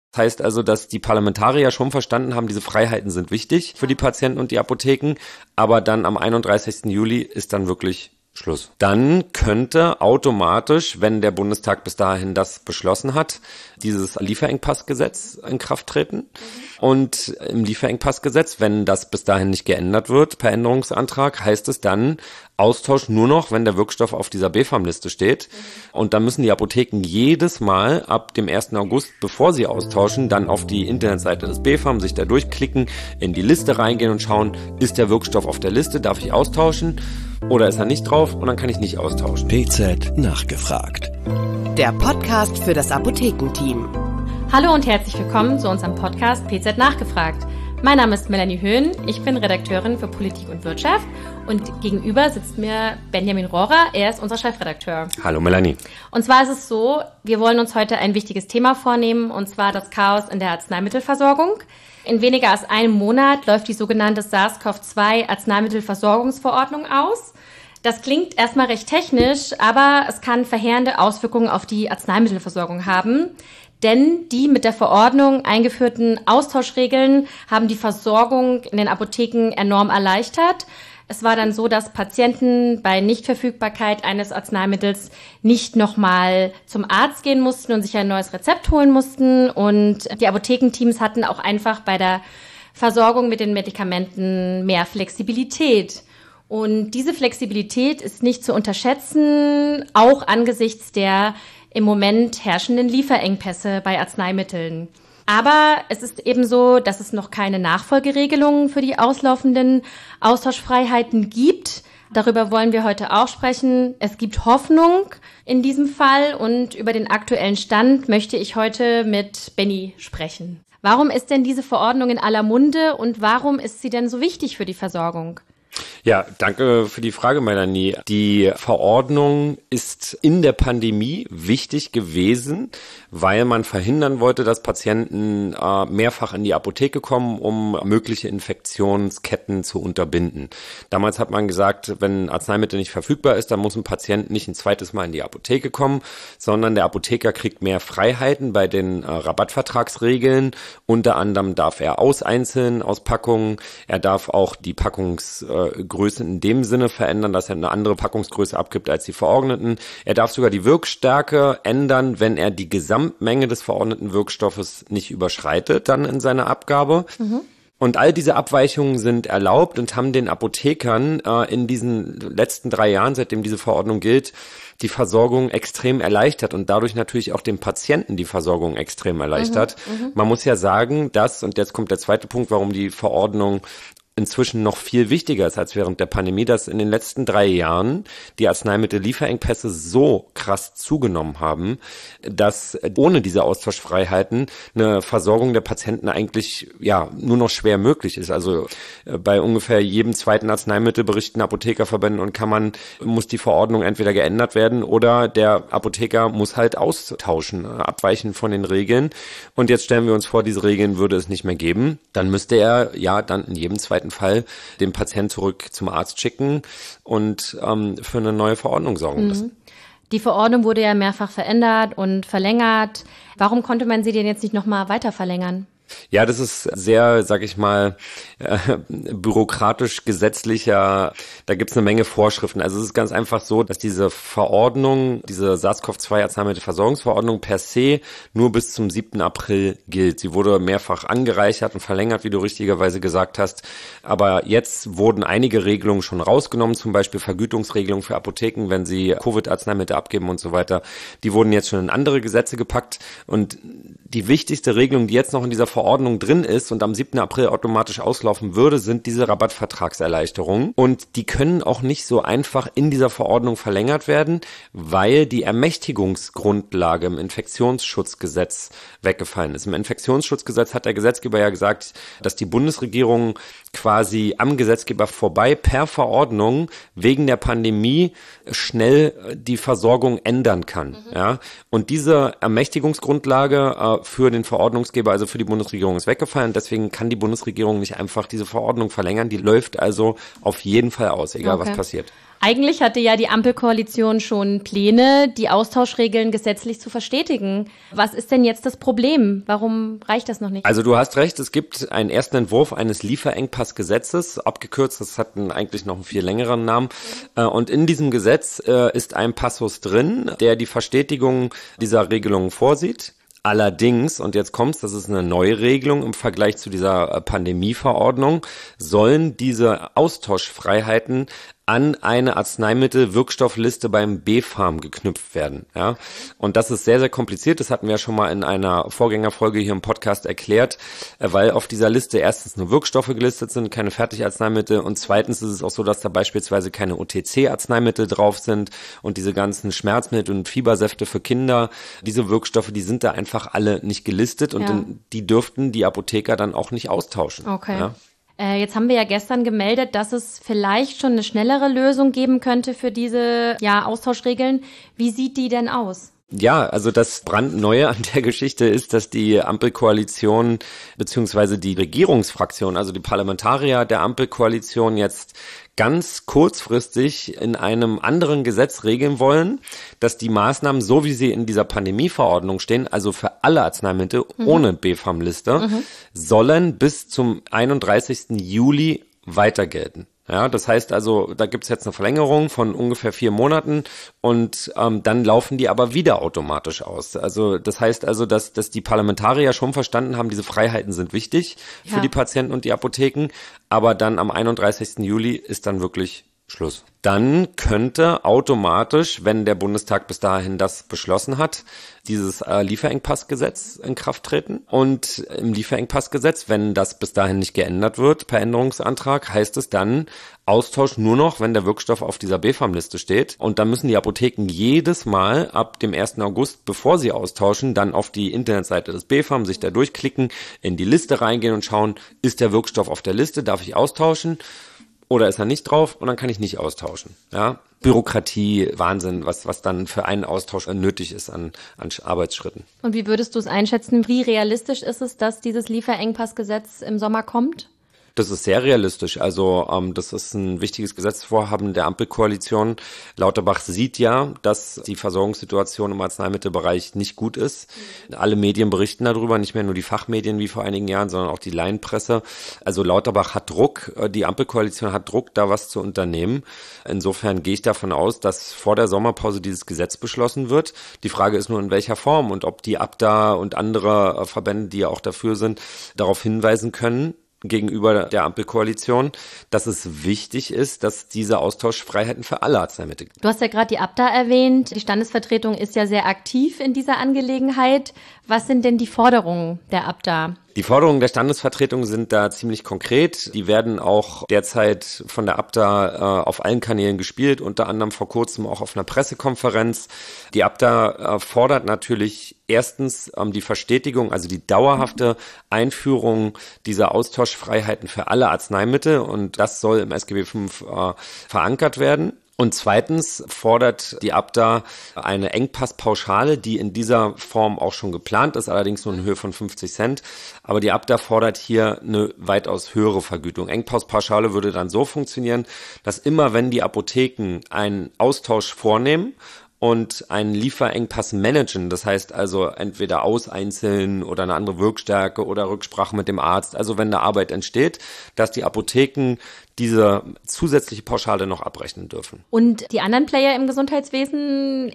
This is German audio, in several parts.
Das heißt also, dass die Parlamentarier schon verstanden haben, diese Freiheiten sind wichtig für die Patienten und die Apotheken, aber dann am 31. Juli ist dann wirklich Schluss. Dann könnte automatisch, wenn der Bundestag bis dahin das beschlossen hat, dieses Lieferengpassgesetz in Kraft treten. Und im Lieferengpassgesetz, wenn das bis dahin nicht geändert wird, per Änderungsantrag, heißt es dann Austausch nur noch, wenn der Wirkstoff auf dieser BfArM-Liste steht. Und dann müssen die Apotheken jedes Mal ab dem 1. August, bevor sie austauschen, dann auf die Internetseite des BfArM sich da durchklicken, in die Liste reingehen und schauen, ist der Wirkstoff auf der Liste, darf ich austauschen oder ist er nicht drauf und dann kann ich nicht austauschen. PZ nachgefragt. Der Podcast für das Apothekenteam. Hallo und herzlich willkommen zu unserem Podcast PZ nachgefragt. Mein Name ist Melanie Höhn, ich bin Redakteurin für Politik und Wirtschaft und gegenüber sitzt mir Benjamin Rohrer, er ist unser Chefredakteur. Hallo Melanie. Und zwar ist es so, wir wollen uns heute ein wichtiges Thema vornehmen, und zwar das Chaos in der Arzneimittelversorgung. In weniger als einem Monat läuft die sogenannte SARS-CoV-2-Arzneimittelversorgungsverordnung aus. Das klingt erstmal recht technisch, aber es kann verheerende Auswirkungen auf die Arzneimittelversorgung haben. Denn die mit der Verordnung eingeführten Austauschregeln haben die Versorgung in den Apotheken enorm erleichtert. Es war dann so, dass Patienten bei Nichtverfügbarkeit eines Arzneimittels nicht nochmal zum Arzt gehen mussten und sich ein neues Rezept holen mussten. Und die Apothekenteams hatten auch einfach bei der Versorgung mit den Medikamenten mehr Flexibilität. Und diese Flexibilität ist nicht zu unterschätzen, auch angesichts der im Moment herrschenden Lieferengpässe bei Arzneimitteln. Aber es ist eben so, dass es noch keine Nachfolgeregelungen für die auslaufenden Austauschfreiheiten gibt. Darüber wollen wir heute auch sprechen. Es gibt Hoffnung in diesem Fall und über den aktuellen Stand möchte ich heute mit Benny sprechen. Warum ist denn diese Verordnung in aller Munde und warum ist sie denn so wichtig für die Versorgung? Ja, danke für die Frage, Melanie. Die Verordnung ist in der Pandemie wichtig gewesen, weil man verhindern wollte, dass Patienten mehrfach in die Apotheke kommen, um mögliche Infektionsketten zu unterbinden. Damals hat man gesagt, wenn ein Arzneimittel nicht verfügbar ist, dann muss ein Patient nicht ein zweites Mal in die Apotheke kommen, sondern der Apotheker kriegt mehr Freiheiten bei den Rabattvertragsregeln. Unter anderem darf er auseinzeln aus Packungen, er darf auch die Packungsgrößen in dem Sinne verändern, dass er eine andere Packungsgröße abgibt als die verordneten. Er darf sogar die Wirkstärke ändern, wenn er die Gesamtmenge des verordneten Wirkstoffes nicht überschreitet, dann in seiner Abgabe. Und all diese Abweichungen sind erlaubt und haben den Apothekern in diesen letzten 3 Jahren, seitdem diese Verordnung gilt, die Versorgung extrem erleichtert und dadurch natürlich auch dem Patienten die Versorgung extrem erleichtert. Man muss ja sagen, dass, und jetzt kommt der zweite Punkt, warum die Verordnung inzwischen noch viel wichtiger ist als während der Pandemie, dass in den letzten 3 Jahren die Arzneimittellieferengpässe so krass zugenommen haben, dass ohne diese Austauschfreiheiten eine Versorgung der Patienten eigentlich nur noch schwer möglich ist. Also bei ungefähr jedem zweiten Arzneimittel berichten Apothekerverbände und Kammern, muss die Verordnung entweder geändert werden oder der Apotheker muss halt austauschen, abweichen von den Regeln. Und jetzt stellen wir uns vor, diese Regeln würde es nicht mehr geben. Dann müsste er dann in jedem zweiten Fall den Patienten zurück zum Arzt schicken und für eine neue Verordnung sorgen müssen. Die Verordnung wurde ja mehrfach verändert und verlängert. Warum konnte man sie denn jetzt nicht nochmal weiter verlängern? Ja, das ist sehr, sag ich mal, bürokratisch gesetzlicher, da gibt's eine Menge Vorschriften. Also es ist ganz einfach so, dass diese Verordnung, diese SARS-CoV-2-Arzneimittelversorgungsverordnung per se nur bis zum 7. April gilt. Sie wurde mehrfach angereichert und verlängert, wie du richtigerweise gesagt hast. Aber jetzt wurden einige Regelungen schon rausgenommen, zum Beispiel Vergütungsregelungen für Apotheken, wenn sie Covid-Arzneimittel abgeben und so weiter. Die wurden jetzt schon in andere Gesetze gepackt und die wichtigste Regelung, die jetzt noch in dieser Verordnung drin ist und am 7. April automatisch auslaufen würde, sind diese Rabattvertragserleichterungen. Und die können auch nicht so einfach in dieser Verordnung verlängert werden, weil die Ermächtigungsgrundlage im Infektionsschutzgesetz weggefallen ist. Im Infektionsschutzgesetz hat der Gesetzgeber ja gesagt, dass die Bundesregierung quasi am Gesetzgeber vorbei per Verordnung wegen der Pandemie schnell die Versorgung ändern kann. Ja? Und diese Ermächtigungsgrundlage für den Verordnungsgeber, also für die Bundesregierung, ist weggefallen. Deswegen kann die Bundesregierung nicht einfach diese Verordnung verlängern. Die läuft also auf jeden Fall aus, egal was passiert. Eigentlich hatte ja die Ampelkoalition schon Pläne, die Austauschregeln gesetzlich zu verstetigen. Was ist denn jetzt das Problem? Warum reicht das noch nicht? Also du hast recht, es gibt einen ersten Entwurf eines Lieferengpassgesetzes, abgekürzt, das hat eigentlich noch einen viel längeren Namen. Und in diesem Gesetz ist ein Passus drin, der die Verstetigung dieser Regelungen vorsieht. Allerdings, und jetzt kommt's, das ist eine Neuregelung im Vergleich zu dieser Pandemieverordnung, sollen diese Austauschfreiheiten an eine Arzneimittelwirkstoffliste beim BfArM geknüpft werden. Ja? Und das ist sehr, sehr kompliziert. Das hatten wir ja schon mal in einer Vorgängerfolge hier im Podcast erklärt, weil auf dieser Liste erstens nur Wirkstoffe gelistet sind, keine Fertigarzneimittel, und zweitens ist es auch so, dass da beispielsweise keine OTC-Arzneimittel drauf sind und diese ganzen Schmerzmittel und Fiebersäfte für Kinder, diese Wirkstoffe, die sind da einfach alle nicht gelistet und die dürften die Apotheker dann auch nicht austauschen. Okay. Ja? Jetzt haben wir ja gestern gemeldet, dass es vielleicht schon eine schnellere Lösung geben könnte für diese Austauschregeln. Wie sieht die denn aus? Ja, also das Brandneue an der Geschichte ist, dass die Ampelkoalition beziehungsweise die Regierungsfraktion, also die Parlamentarier der Ampelkoalition jetzt ganz kurzfristig in einem anderen Gesetz regeln wollen, dass die Maßnahmen, so wie sie in dieser Pandemieverordnung stehen, also für alle Arzneimittel ohne BfArM-Liste, sollen bis zum 31. Juli weiter gelten. Ja, das heißt also, da gibt's jetzt eine Verlängerung von ungefähr 4 Monaten und dann laufen die aber wieder automatisch aus. Also das heißt also, dass die Parlamentarier schon verstanden haben, diese Freiheiten sind wichtig für die Patienten und die Apotheken, aber dann am 31. Juli ist dann wirklich Schluss. Dann könnte automatisch, wenn der Bundestag bis dahin das beschlossen hat, dieses Lieferengpassgesetz in Kraft treten. Und im Lieferengpassgesetz, wenn das bis dahin nicht geändert wird per Änderungsantrag, heißt es dann Austausch nur noch, wenn der Wirkstoff auf dieser BfArM-Liste steht. Und dann müssen die Apotheken jedes Mal ab dem 1. August, bevor sie austauschen, dann auf die Internetseite des BfArM sich da durchklicken, in die Liste reingehen und schauen, ist der Wirkstoff auf der Liste, darf ich austauschen? Oder ist er nicht drauf und dann kann ich nicht austauschen. Ja? Bürokratie, Wahnsinn, was dann für einen Austausch nötig ist an Arbeitsschritten. Und wie würdest du es einschätzen? Wie realistisch ist es, dass dieses Lieferengpassgesetz im Sommer kommt? Das ist sehr realistisch. Also das ist ein wichtiges Gesetzesvorhaben der Ampelkoalition. Lauterbach sieht ja, dass die Versorgungssituation im Arzneimittelbereich nicht gut ist. Alle Medien berichten darüber, nicht mehr nur die Fachmedien wie vor einigen Jahren, sondern auch die Laienpresse. Also Lauterbach hat Druck, die Ampelkoalition hat Druck, da was zu unternehmen. Insofern gehe ich davon aus, dass vor der Sommerpause dieses Gesetz beschlossen wird. Die Frage ist nur, in welcher Form und ob die ABDA und andere Verbände, die ja auch dafür sind, darauf hinweisen können, gegenüber der Ampelkoalition, dass es wichtig ist, dass diese Austauschfreiheiten für alle Arzneimittel gibt. Du hast ja gerade die ABDA erwähnt. Die Standesvertretung ist ja sehr aktiv in dieser Angelegenheit. Was sind denn die Forderungen der ABDA? Die Forderungen der Standesvertretung sind da ziemlich konkret. Die werden auch derzeit von der ABDA auf allen Kanälen gespielt, unter anderem vor kurzem auch auf einer Pressekonferenz. Die ABDA fordert natürlich erstens die Verstetigung, also die dauerhafte Einführung dieser Austauschfreiheiten für alle Arzneimittel, und das soll im SGB V verankert werden. Und zweitens fordert die ABDA eine Engpasspauschale, die in dieser Form auch schon geplant ist, allerdings nur in Höhe von 50 Cent. Aber die ABDA fordert hier eine weitaus höhere Vergütung. Engpasspauschale würde dann so funktionieren, dass immer wenn die Apotheken einen Austausch vornehmen und einen Lieferengpass managen, das heißt also entweder auseinzeln oder eine andere Wirkstärke oder Rücksprache mit dem Arzt, also wenn da Arbeit entsteht, dass die Apotheken diese zusätzliche Pauschale noch abrechnen dürfen. Und die anderen Player im Gesundheitswesen,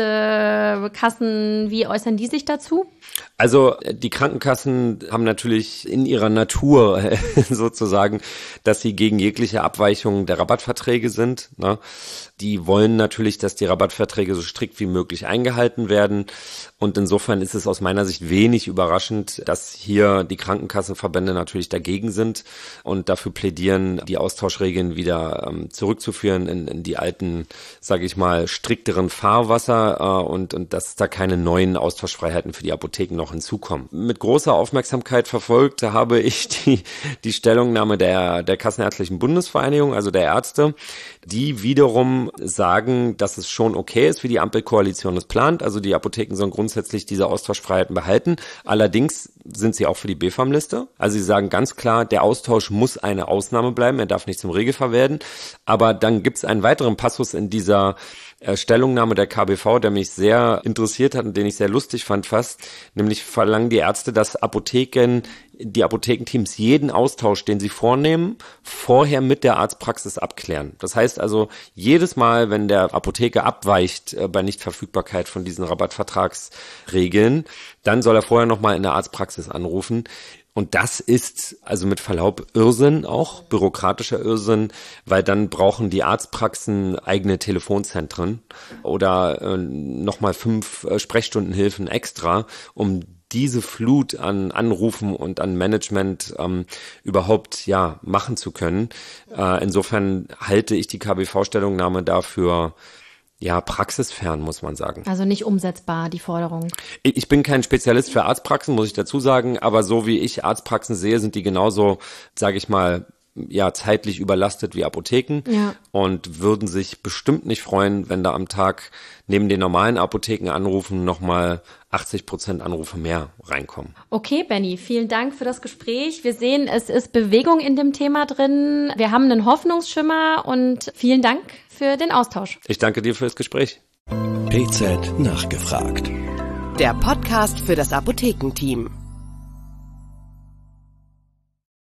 Ärzte, Kassen, wie äußern die sich dazu? Also die Krankenkassen haben natürlich in ihrer Natur sozusagen, dass sie gegen jegliche Abweichungen der Rabattverträge sind. Ne? Die wollen natürlich, dass die Rabattverträge so strikt wie möglich eingehalten werden. Und insofern ist es aus meiner Sicht wenig überraschend, dass hier die Krankenkassenverbände natürlich dagegen sind und dafür plädieren, die Austauschregeln wieder zurückzuführen in die alten, sage ich mal, strikteren Fahrwasser und dass da keine neuen Austauschfreiheiten für die Apotheken noch hinzukommen. Mit großer Aufmerksamkeit verfolgt habe ich die Stellungnahme der Kassenärztlichen Bundesvereinigung, also der Ärzte, die wiederum sagen, dass es schon okay ist, wie die Ampelkoalition es plant. Also die Apotheken sollen grundsätzlich diese Austauschfreiheiten behalten. Allerdings sind sie auch für die BfArM-Liste. Also sie sagen ganz klar, der Austausch muss eine Ausnahme bleiben. Er darf darf nicht zum Regelfall werden. Aber dann gibt es einen weiteren Passus in dieser Stellungnahme der KBV, der mich sehr interessiert hat und den ich sehr lustig fand fast, nämlich verlangen die Ärzte, dass die Apothekenteams jeden Austausch, den sie vornehmen, vorher mit der Arztpraxis abklären. Das heißt also, jedes Mal, wenn der Apotheker abweicht bei Nichtverfügbarkeit von diesen Rabattvertragsregeln, dann soll er vorher nochmal in der Arztpraxis anrufen. Und das ist also mit Verlaub Irrsinn auch, bürokratischer Irrsinn, weil dann brauchen die Arztpraxen eigene Telefonzentren oder nochmal 5 Sprechstundenhilfen extra, um diese Flut an Anrufen und an Management überhaupt machen zu können. Insofern halte ich die KBV-Stellungnahme dafür praxisfern, muss man sagen. Also nicht umsetzbar, die Forderung. Ich bin kein Spezialist für Arztpraxen, muss ich dazu sagen, aber so wie ich Arztpraxen sehe, sind die genauso, sage ich mal, zeitlich überlastet wie Apotheken und würden sich bestimmt nicht freuen, wenn da am Tag neben den normalen Apotheken Anrufen nochmal 80% Anrufe mehr reinkommen. Okay, Benny, vielen Dank für das Gespräch. Wir sehen, es ist Bewegung in dem Thema drin. Wir haben einen Hoffnungsschimmer und vielen Dank für den Austausch. Ich danke dir für das Gespräch. PZ nachgefragt. Der Podcast für das Apothekenteam.